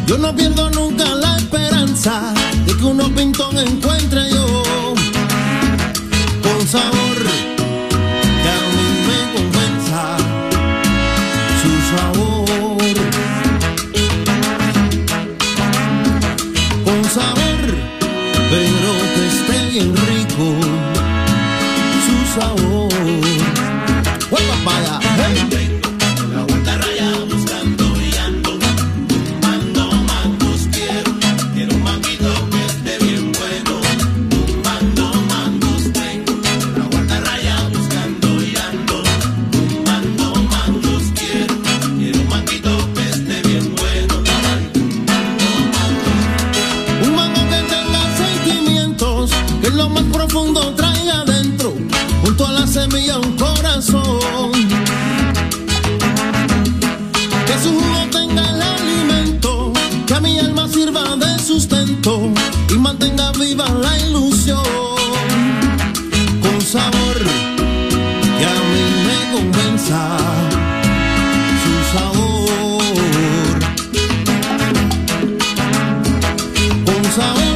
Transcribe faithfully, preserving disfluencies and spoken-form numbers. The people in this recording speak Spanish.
Yo no pierdo nunca la esperanza de que unos pintón encuentre yo con sabor que a mí me convenza su sabor, con sabor, pero que esté bien rico su sabor. ¡Hueva, vaya! ¡Hey! Lo más profundo traiga adentro, junto a la semilla un corazón, que su jugo tenga el alimento, que a mi alma sirva de sustento y mantenga viva la ilusión, con sabor que a mí me convenza su sabor, con sabor